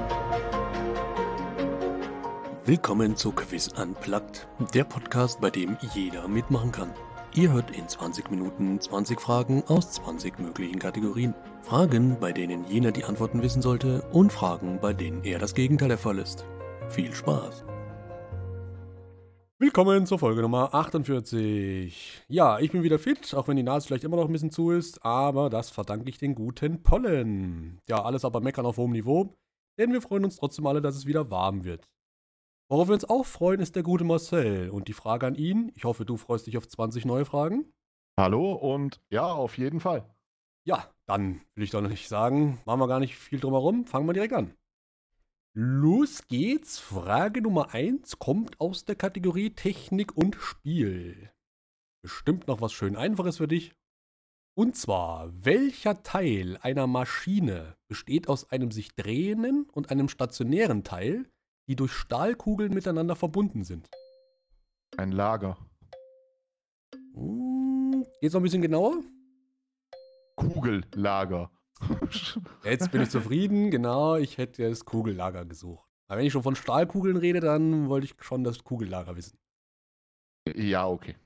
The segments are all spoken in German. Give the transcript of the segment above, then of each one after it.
Willkommen zu Quiz Unplugged, der Podcast, bei dem jeder mitmachen kann. Ihr hört in 20 Minuten 20 Fragen aus 20 möglichen Kategorien. Fragen, bei denen jener die Antworten wissen sollte, und Fragen, bei denen eher das Gegenteil der Fall ist. Viel Spaß! Willkommen zur Folge Nummer 48. Ja, ich bin wieder fit, auch wenn die Nase vielleicht immer noch ein bisschen zu ist, aber das verdanke ich den guten Pollen. Ja, alles aber meckern auf hohem Niveau, denn wir freuen uns trotzdem alle, dass es wieder warm wird. Worauf wir uns auch freuen, ist der gute Marcel. Und die Frage an ihn, ich hoffe, du freust dich auf 20 neue Fragen. Hallo und ja, auf jeden Fall. Ja, dann will ich doch noch nicht sagen, machen wir gar nicht viel drum herum, fangen wir direkt an. Los geht's. Frage Nummer 1 kommt aus der Kategorie Technik und Spiel. Bestimmt noch was schön Einfaches für dich. Und zwar, welcher Teil einer Maschine besteht aus einem sich drehenden und einem stationären Teil, die durch Stahlkugeln miteinander verbunden sind? Ein Lager. Geht's noch ein bisschen genauer? Kugellager. Jetzt bin ich zufrieden, genau, ich hätte das Kugellager gesucht. Aber wenn ich schon von Stahlkugeln rede, dann wollte ich schon das Kugellager wissen. Ja, okay.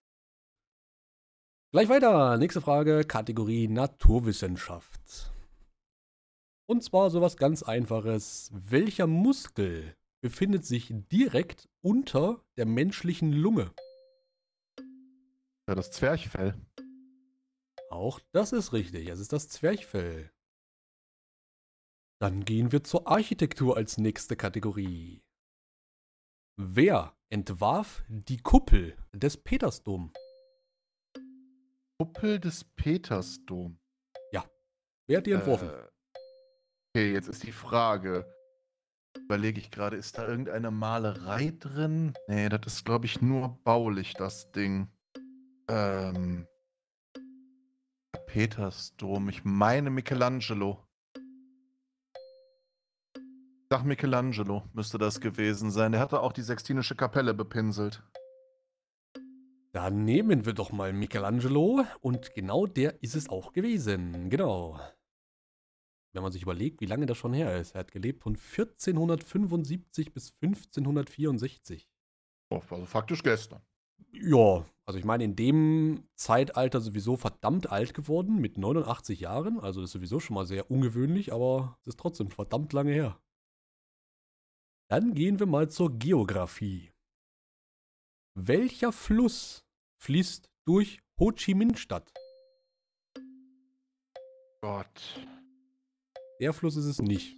Gleich weiter, nächste Frage, Kategorie Naturwissenschaft. Und zwar sowas ganz Einfaches. Welcher Muskel befindet sich direkt unter der menschlichen Lunge? Ja, das Zwerchfell. Auch das ist richtig, es ist das Zwerchfell. Dann gehen wir zur Architektur als nächste Kategorie. Wer entwarf die Kuppel des Petersdom? Kuppel des Petersdom. Wer hat die entworfen? Okay, jetzt ist die Frage. Überlege ich gerade, ist da irgendeine Malerei drin? Nee, das ist, glaube ich, nur baulich, das Ding. Petersdom. Ich meine Michelangelo. Sag Michelangelo, müsste das gewesen sein. Der hatte auch die Sextinische Kapelle bepinselt. Dann nehmen wir doch mal Michelangelo und genau der ist es auch gewesen. Genau. Wenn man sich überlegt, wie lange das schon her ist. Er hat gelebt von 1475 bis 1564. Oh, also faktisch gestern. Ja, also ich meine, in dem Zeitalter sowieso verdammt alt geworden, mit 89 Jahren. Also das ist sowieso schon mal sehr ungewöhnlich, aber es ist trotzdem verdammt lange her. Dann gehen wir mal zur Geografie. Welcher Fluss fließt durch Ho Chi Minh-Stadt? Gott, Der Fluss ist es nicht.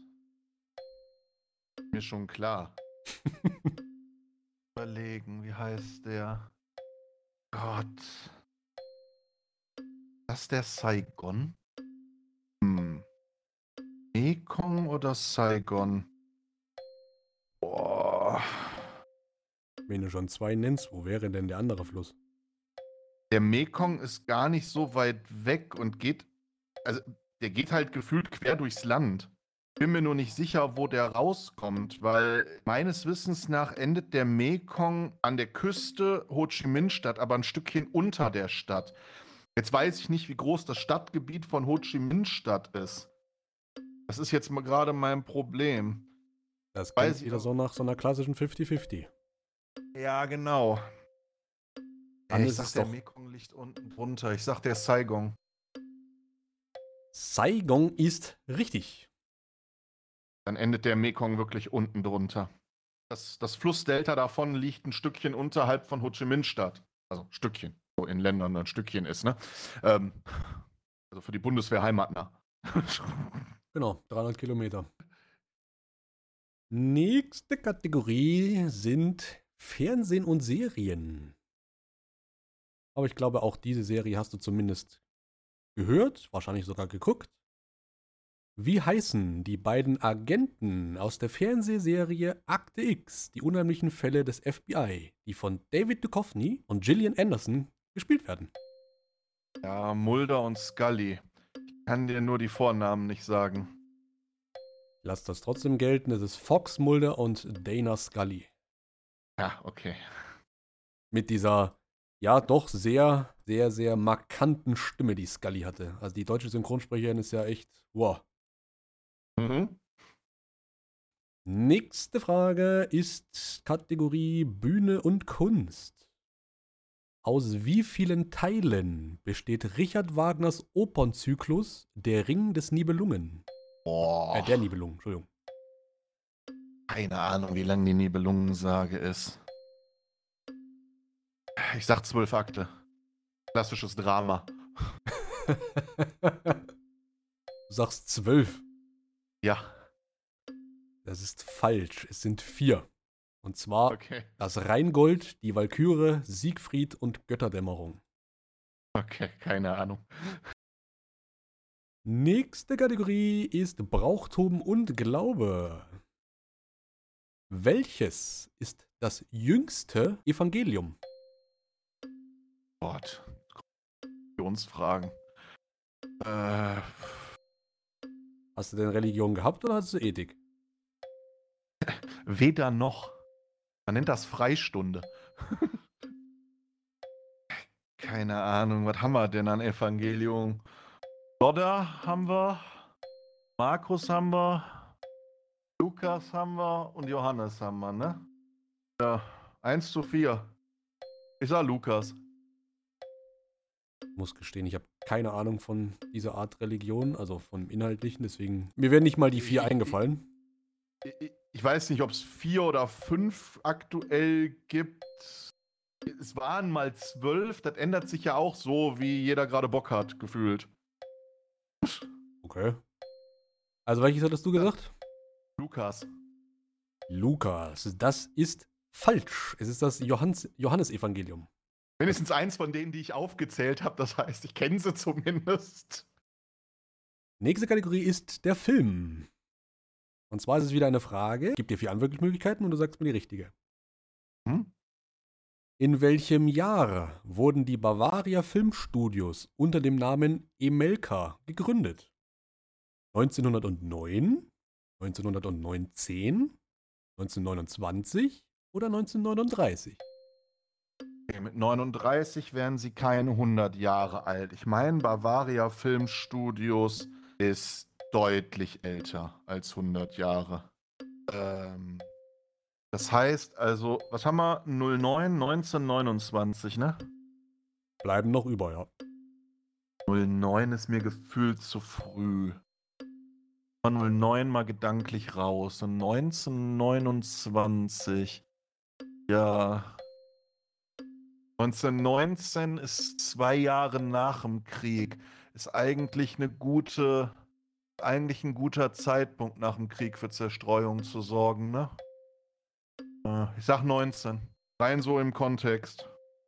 mir schon klar. Überlegen, wie heißt der? Gott. Ist das der Saigon? Mekong oder Saigon? Boah. Wenn du schon zwei nennst, wo wäre denn der andere Fluss? Der Mekong ist gar nicht so weit weg und geht, also der geht halt gefühlt quer durchs Land. Bin mir nur nicht sicher, wo der rauskommt, weil meines Wissens nach endet der Mekong an der Küste Ho Chi Minh-Stadt, aber ein Stückchen unter der Stadt. Jetzt weiß ich nicht, wie groß das Stadtgebiet von Ho Chi Minh-Stadt ist. Das ist jetzt mal gerade mein Problem. Das Weiß klingt ich wieder auch. so nach so einer klassischen 50-50. Ja, genau. Dann Ich ist sag, es der doch Mekong liegt unten drunter. Ich sag, der Saigon. Saigon ist richtig. Dann endet der Mekong wirklich unten drunter. Das Flussdelta davon liegt ein Stückchen unterhalb von Ho Chi Minh-Stadt. Also Stückchen, wo in Ländern ein Stückchen ist, ne? Also für die Bundeswehr heimatnah. Genau, 300 Kilometer. Nächste Kategorie sind Fernsehen und Serien. Aber ich glaube, auch diese Serie hast du zumindest gehört, wahrscheinlich sogar geguckt. Wie heißen die beiden Agenten aus der Fernsehserie Akte X, die unheimlichen Fälle des FBI, die von David Duchovny und Gillian Anderson gespielt werden? Ja, Mulder und Scully. Ich kann dir nur die Vornamen nicht sagen. Lass das trotzdem gelten, es ist Fox Mulder und Dana Scully. Ja, okay. Mit dieser, ja, doch sehr, sehr, sehr markanten Stimme, die Scully hatte. Also die deutsche Synchronsprecherin ist ja echt, wow. Mhm. Nächste Frage ist Kategorie Bühne und Kunst. Aus wie vielen Teilen besteht Richard Wagners Opernzyklus Der Ring des Nibelungen? Boah, Der Nibelungen, Entschuldigung. keine Ahnung, wie lang die Nibelungensage ist. Ich sag 12 Akte. Klassisches Drama. Du sagst 12. Ja, Das ist falsch. Es sind 4. Und zwar okay. das Rheingold, die Walküre, Siegfried und Götterdämmerung. Okay, keine Ahnung. Nächste Kategorie ist Brauchtum und Glaube. Welches ist das jüngste Evangelium? Gott. Religionsfragen. Äh, Hast du denn Religion gehabt oder hast du Ethik? weder noch. Man nennt das Freistunde. Keine Ahnung, was haben wir denn an Evangelium? Lodder haben wir, Markus haben wir, Lukas haben wir und Johannes haben wir, ne? Ja, 1:4. Ich sag Lukas. Ich muss gestehen, ich habe keine Ahnung von dieser Art Religion, also vom Inhaltlichen, deswegen, mir werden nicht mal die 4 eingefallen. Ich weiß nicht, ob es 4 oder 5 aktuell gibt. Es waren mal 12, das ändert sich ja auch so, wie jeder gerade Bock hat, gefühlt. Okay. Also welches hattest du gesagt? Lukas. Lukas, das ist falsch. Es ist das Johannesevangelium. Mindestens eins von denen, die ich aufgezählt habe, das heißt, ich kenne sie zumindest. Nächste Kategorie ist der Film. Und zwar ist es wieder eine Frage. Ich gebe dir 4 Antwortmöglichkeiten und du sagst mir die richtige. Hm? In welchem Jahr wurden die Bavaria Filmstudios unter dem Namen Emelka gegründet? 1909, 1919, 1929 oder 1939? Okay, mit 39 wären sie keine 100 Jahre alt. Ich meine, Bavaria Filmstudios ist deutlich älter als 100 Jahre. Das heißt also, was haben wir? 09, 1929, ne? Bleiben noch über, ja. 09 ist mir gefühlt zu früh. 09 mal gedanklich raus. Und 1929. Ja. 1919 ist 2 Jahre nach dem Krieg. Ist eigentlich ein guter Zeitpunkt nach dem Krieg für Zerstreuung zu sorgen, ne? Ich sag 19. Rein so im Kontext.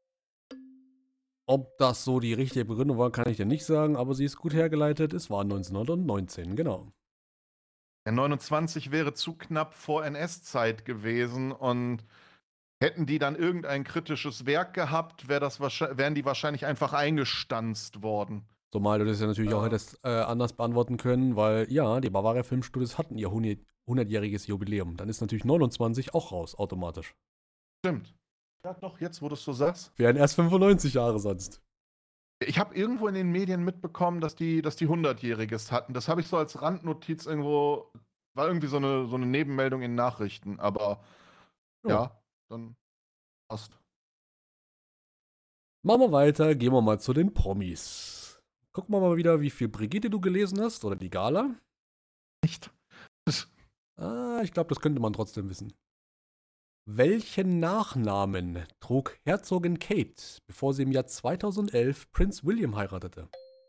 Ob das so die richtige Begründung war, kann ich dir nicht sagen, aber sie ist gut hergeleitet. Es war 1919, genau. Der 29 wäre zu knapp vor NS-Zeit gewesen und hätten die dann irgendein kritisches Werk gehabt, wären die wahrscheinlich einfach eingestanzt worden. Zumal du das ja natürlich auch hättest anders beantworten können, weil ja, die Bavaria Filmstudios hatten ihr 100-jähriges Jubiläum. Dann ist natürlich 29 auch raus, automatisch. Stimmt. Ja, doch, jetzt, wo du es so sagst. Wären erst 95 Jahre sonst. Ich habe irgendwo in den Medien mitbekommen, dass die 100-jähriges hatten. Das habe ich so als Randnotiz irgendwo, war irgendwie so eine Nebenmeldung in Nachrichten, aber ja, dann passt. Machen wir weiter, gehen wir mal zu den Promis. Gucken wir mal wieder, wie viel Brigitte du gelesen hast oder die Gala. Nicht. Ich glaube, das könnte man trotzdem wissen. Welchen Nachnamen trug Herzogin Kate, bevor sie im Jahr 2011 Prinz William heiratete?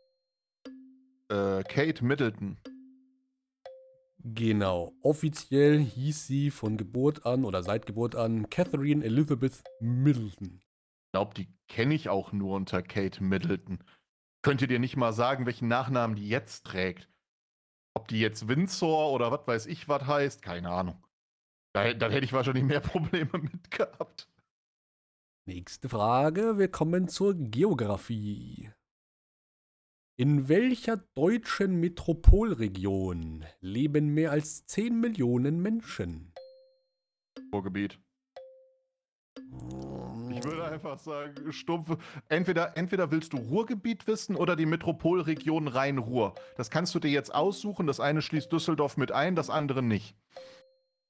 Kate Middleton. Genau. Offiziell hieß sie von Geburt an oder seit Geburt an Catherine Elizabeth Middleton. Ich glaube, die kenne ich auch nur unter Kate Middleton. Könnt ihr dir nicht mal sagen, welchen Nachnamen die jetzt trägt? Ob die jetzt Windsor oder was weiß ich was heißt? Keine Ahnung. Dann hätte ich wahrscheinlich mehr Probleme mit gehabt. Nächste Frage. Wir kommen zur Geografie. In welcher deutschen Metropolregion leben mehr als 10 Millionen Menschen? Ruhrgebiet. Ich würde einfach sagen, stumpfe. Entweder willst du Ruhrgebiet wissen oder die Metropolregion Rhein-Ruhr. Das kannst du dir jetzt aussuchen. Das eine schließt Düsseldorf mit ein, das andere nicht.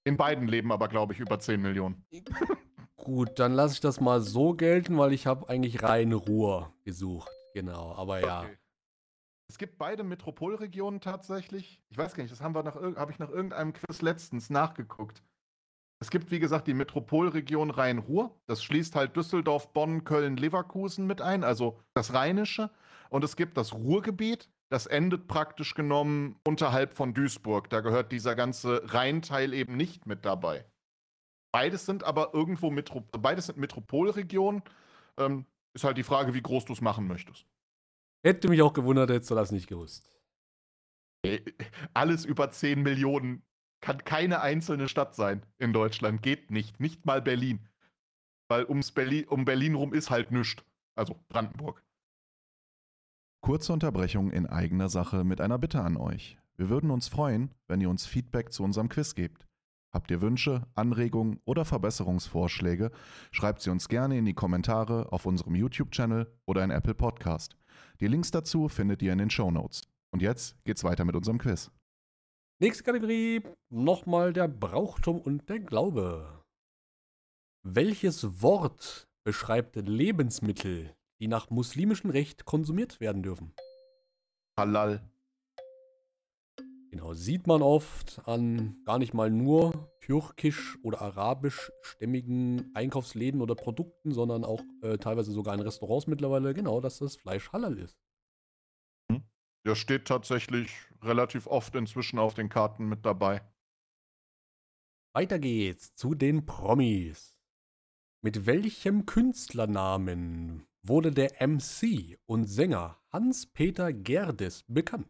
In beiden leben aber, glaube ich, über 10 Millionen. Gut, dann lasse ich das mal so gelten, weil ich habe eigentlich Rhein-Ruhr gesucht. Genau, aber ja. Okay. Es gibt beide Metropolregionen tatsächlich. Ich weiß gar nicht, das habe ich nach irgendeinem Quiz letztens nachgeguckt. Es gibt, wie gesagt, die Metropolregion Rhein-Ruhr. Das schließt halt Düsseldorf, Bonn, Köln, Leverkusen mit ein, also das Rheinische. Und es gibt das Ruhrgebiet. Das endet praktisch genommen unterhalb von Duisburg. Da gehört dieser ganze Rheinteil eben nicht mit dabei. Beides sind aber irgendwo beides sind Metropolregionen. Ist halt die Frage, wie groß du es machen möchtest. Hätte mich auch gewundert, hättest du das nicht gewusst. Alles über 10 Millionen kann keine einzelne Stadt sein in Deutschland. Geht nicht. Nicht mal Berlin. Weil um Berlin rum ist halt nichts. Also Brandenburg. Kurze Unterbrechung in eigener Sache mit einer Bitte an euch. Wir würden uns freuen, wenn ihr uns Feedback zu unserem Quiz gebt. Habt ihr Wünsche, Anregungen oder Verbesserungsvorschläge, schreibt sie uns gerne in die Kommentare auf unserem YouTube-Channel oder in Apple Podcast. Die Links dazu findet ihr in den Shownotes. Und jetzt geht's weiter mit unserem Quiz. Nächste Kategorie, nochmal der Brauchtum und der Glaube. Welches Wort beschreibt Lebensmittel, die nach muslimischem Recht konsumiert werden dürfen? Halal. Genau, sieht man oft an gar nicht mal nur türkisch- oder arabischstämmigen Einkaufsläden oder Produkten, sondern auch teilweise sogar in Restaurants mittlerweile, genau, dass das Fleisch halal ist. Der steht tatsächlich relativ oft inzwischen auf den Karten mit dabei. Weiter geht's zu den Promis. Mit welchem Künstlernamen wurde der MC und Sänger Hans-Peter Gerdes bekannt?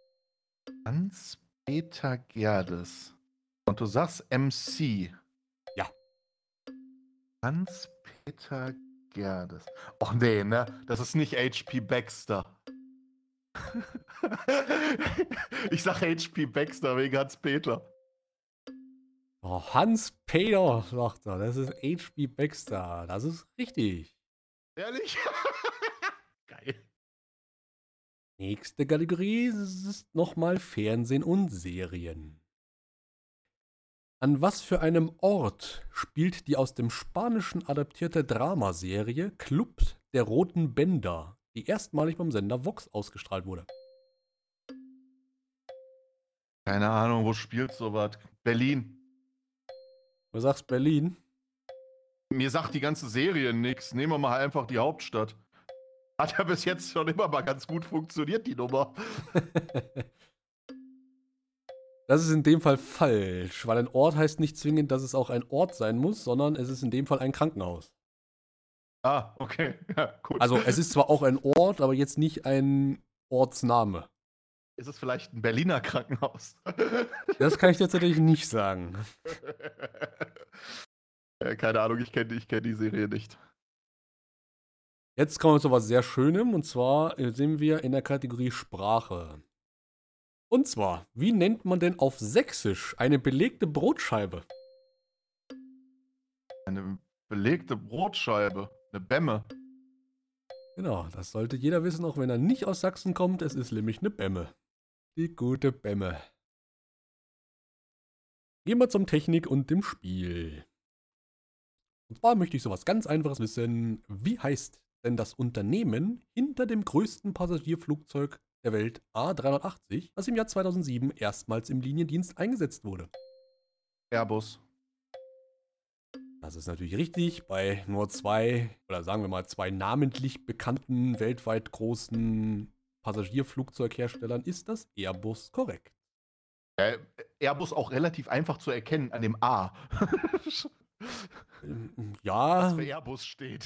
Hans-Peter Gerdes. Und du sagst MC. Ja. Hans-Peter Gerdes. Och nee, ne? Das ist nicht H.P. Baxter. Ich sag H.P. Baxter wegen Hans-Peter. Oh, Hans-Peter, sagt er, das ist H.P. Baxter. Das ist richtig. Ehrlich? Geil. Nächste Kategorie ist nochmal Fernsehen und Serien. An was für einem Ort spielt die aus dem Spanischen adaptierte Dramaserie Club der Roten Bänder, die erstmalig beim Sender Vox ausgestrahlt wurde? Keine Ahnung, wo spielt sowas? Berlin. Du sagst Berlin. Mir sagt die ganze Serie nichts. Nehmen wir mal einfach die Hauptstadt. Hat ja bis jetzt schon immer mal ganz gut funktioniert, die Nummer. Das ist in dem Fall falsch, weil ein Ort heißt nicht zwingend, dass es auch ein Ort sein muss, sondern es ist in dem Fall ein Krankenhaus. Ah, okay. Ja, gut. Also es ist zwar auch ein Ort, aber jetzt nicht ein Ortsname. Ist es vielleicht ein Berliner Krankenhaus? Das kann ich tatsächlich nicht sagen. Keine Ahnung, ich kenn die Serie nicht. Jetzt kommen wir zu was sehr Schönem, und zwar sind wir in der Kategorie Sprache. Und zwar, wie nennt man denn auf Sächsisch eine belegte Brotscheibe? Eine belegte Brotscheibe. Eine Bämme. Genau, das sollte jeder wissen, auch wenn er nicht aus Sachsen kommt. Es ist nämlich eine Bämme. Die gute Bämme. Gehen wir zum Technik und dem Spiel. Und zwar möchte ich sowas ganz Einfaches wissen. Wie heißt denn das Unternehmen hinter dem größten Passagierflugzeug der Welt A380, das im Jahr 2007 erstmals im Liniendienst eingesetzt wurde? Airbus. Das ist natürlich richtig. Bei nur zwei, oder sagen wir mal zwei namentlich bekannten, weltweit großen Passagierflugzeugherstellern ist das Airbus korrekt. Airbus auch relativ einfach zu erkennen an dem A. Ja, Was für Airbus steht.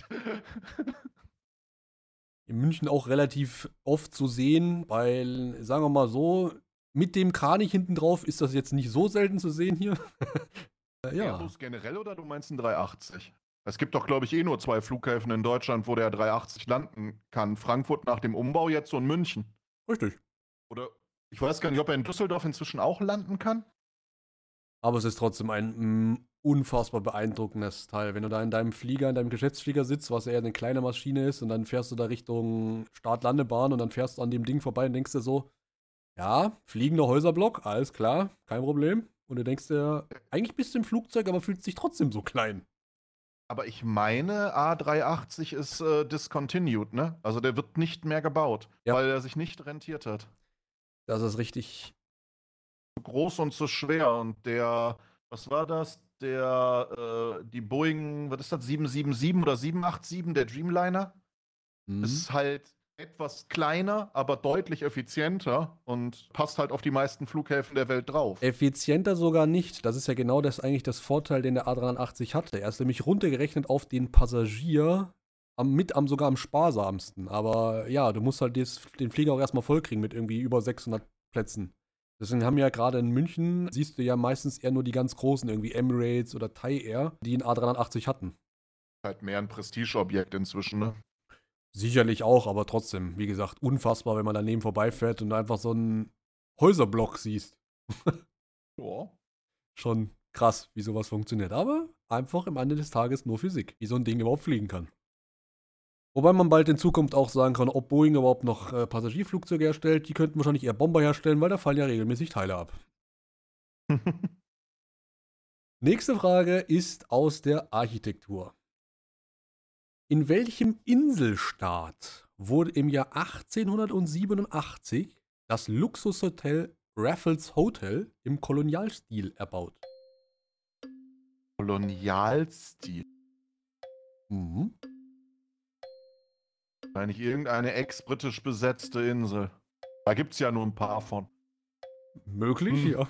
in München auch relativ oft zu sehen, weil, sagen wir mal so, mit dem Kranich hinten drauf ist das jetzt nicht so selten zu sehen hier. Ja. Airbus generell oder du meinst ein 380? Es gibt doch, glaube ich, nur 2 Flughäfen in Deutschland, wo der 380 landen kann. Frankfurt nach dem Umbau jetzt und München. Richtig. Oder ich weiß gar nicht, ob er in Düsseldorf inzwischen auch landen kann. Aber es ist trotzdem ein unfassbar beeindruckendes Teil. Wenn du da in deinem Flieger, in deinem Geschäftsflieger sitzt, was eher eine kleine Maschine ist, und dann fährst du da Richtung Start-Landebahn und dann fährst du an dem Ding vorbei und denkst dir so, ja, fliegender Häuserblock, alles klar, kein Problem. Und du denkst dir, eigentlich bist du im Flugzeug, aber fühlst dich trotzdem so klein. Aber ich meine, A380 ist discontinued, ne? Also der wird nicht mehr gebaut, Ja. weil er sich nicht rentiert hat. Das ist richtig. Zu groß und zu schwer. Und was war das? Die Boeing, was ist das, 777 oder 787, der Dreamliner? Mhm. Ist halt etwas kleiner, aber deutlich effizienter und passt halt auf die meisten Flughäfen der Welt drauf. Effizienter sogar nicht. Das ist ja genau das eigentlich das Vorteil, den der A380 hatte. Er ist nämlich runtergerechnet auf den Passagier sogar am sparsamsten. Aber ja, du musst halt den Flieger auch erstmal vollkriegen mit irgendwie über 600 Plätzen. Deswegen haben ja gerade in München, siehst du ja meistens eher nur die ganz großen, irgendwie Emirates oder Thai Air, die einen A380 hatten. Halt mehr ein Prestigeobjekt inzwischen, ne? Sicherlich auch, aber trotzdem, wie gesagt, unfassbar, wenn man daneben vorbeifährt und einfach so einen Häuserblock siehst. Ja. Schon krass, wie sowas funktioniert. Aber einfach am Ende des Tages nur Physik, wie so ein Ding überhaupt fliegen kann. Wobei man bald in Zukunft auch sagen kann, ob Boeing überhaupt noch Passagierflugzeuge herstellt. Die könnten wahrscheinlich eher Bomber herstellen, weil da fallen ja regelmäßig Teile ab. Nächste Frage ist aus der Architektur. In welchem Inselstaat wurde im Jahr 1887 das Luxushotel Raffles Hotel im Kolonialstil erbaut? Kolonialstil. Mhm. Wahrscheinlich irgendeine ex-britisch besetzte Insel. Da gibt es ja nur ein paar von. Möglich, ja.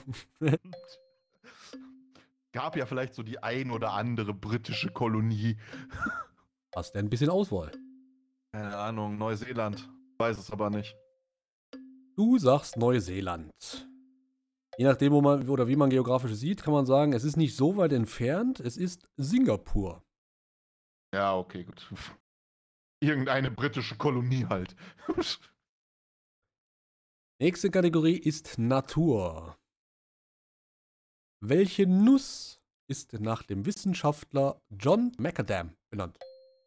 Gab ja vielleicht so die ein oder andere britische Kolonie. Hast du ein bisschen Auswahl? Keine Ahnung, Neuseeland. Weiß es aber nicht. Du sagst Neuseeland. Je nachdem, wo man oder wie man geografisch sieht, kann man sagen, es ist nicht so weit entfernt, es ist Singapur. Ja, okay, gut. Irgendeine britische Kolonie halt. Nächste Kategorie ist Natur. Welche Nuss ist nach dem Wissenschaftler John Macadam benannt?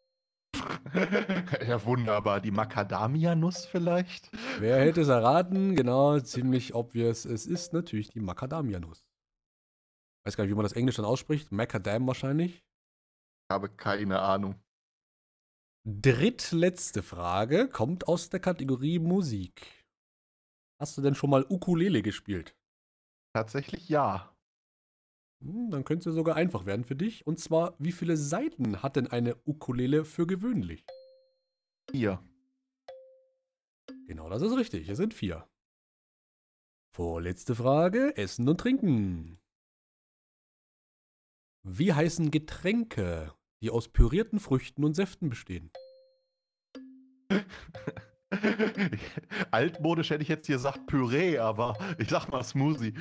Ja, wunderbar. Die Macadamia-Nuss vielleicht? Wer hätte es erraten? Genau, ziemlich obvious. Es ist natürlich die Macadamia-Nuss. Weiß gar nicht, wie man das Englisch dann ausspricht. Macadam wahrscheinlich. Ich habe keine Ahnung. Drittletzte Frage kommt aus der Kategorie Musik. Hast du denn schon mal Ukulele gespielt? Tatsächlich ja. Dann könnte es ja sogar einfach werden für dich. Und zwar, wie viele Saiten hat denn eine Ukulele für gewöhnlich? 4. Genau, das ist richtig. Es sind 4. Vorletzte Frage: Essen und Trinken. Wie heißen Getränke, die aus pürierten Früchten und Säften bestehen? Altmodisch hätte ich jetzt hier gesagt Püree, aber ich sag mal Smoothie.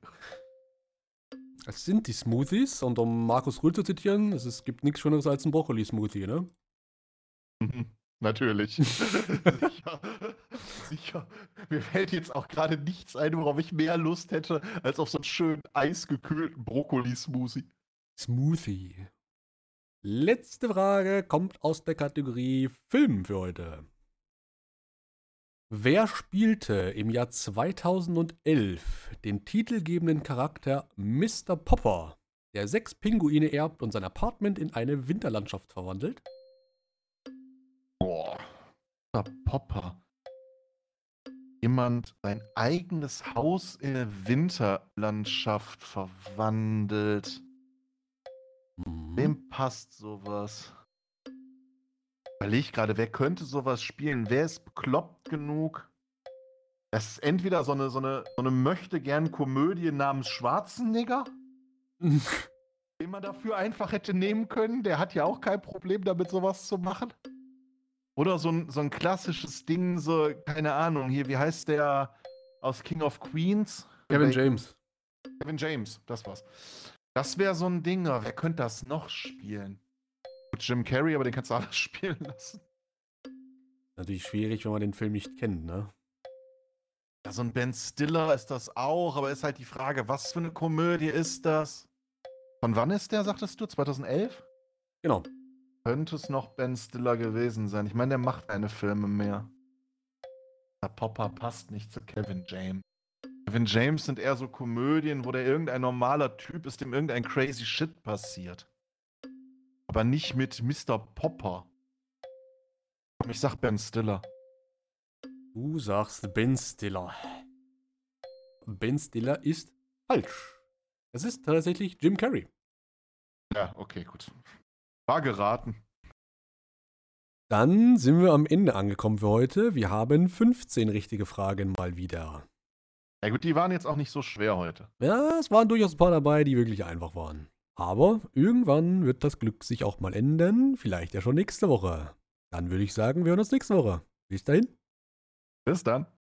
Es sind die Smoothies. Und um Markus Rühl zu zitieren, es gibt nichts Schöneres als ein Brokkoli-Smoothie, ne? Natürlich. Sicher. Sicher. Mir fällt jetzt auch gerade nichts ein, worauf ich mehr Lust hätte, als auf so einen schönen eisgekühlten Brokkoli-Smoothie. Smoothie. Letzte Frage kommt aus der Kategorie Film für heute. Wer spielte im Jahr 2011 den titelgebenden Charakter Mr. Popper, der 6 Pinguine erbt und sein Apartment in eine Winterlandschaft verwandelt? Boah. Der Popper. Jemand sein eigenes Haus in eine Winterlandschaft verwandelt. Wem passt sowas? Überleg gerade, wer könnte sowas spielen? Wer ist bekloppt genug? Das ist entweder so eine Möchtegern-Komödie namens Schwarzenegger, den man dafür einfach hätte nehmen können. Der hat ja auch kein Problem damit, sowas zu machen. Oder so ein klassisches Ding, so, keine Ahnung, hier, wie heißt der aus King of Queens? Kevin James. Kevin James, das war's. Das wäre so ein Ding, aber wer könnte das noch spielen? Jim Carrey, aber den kannst du alles spielen lassen. Natürlich schwierig, wenn man den Film nicht kennt, ne? Ja, so ein Ben Stiller ist das auch, aber ist halt die Frage, was für eine Komödie ist das? Von wann ist der, sagtest du? 2011? Genau. Könnte es noch Ben Stiller gewesen sein? Ich meine, der macht keine Filme mehr. Der Popper passt nicht zu Kevin James. Kevin James sind eher so Komödien, wo der irgendein normaler Typ ist, dem irgendein crazy Shit passiert. Aber nicht mit Mr. Popper. Ich sag Ben Stiller. Du sagst Ben Stiller. Ben Stiller ist falsch. Es ist tatsächlich Jim Carrey. Ja, okay, gut. War geraten. Dann sind wir am Ende angekommen für heute. Wir haben 15 richtige Fragen mal wieder. Ja gut, die waren jetzt auch nicht so schwer heute. Ja, es waren durchaus ein paar dabei, die wirklich einfach waren. Aber irgendwann wird das Glück sich auch mal ändern. Vielleicht ja schon nächste Woche. Dann würde ich sagen, wir hören uns nächste Woche. Bis dahin. Bis dann.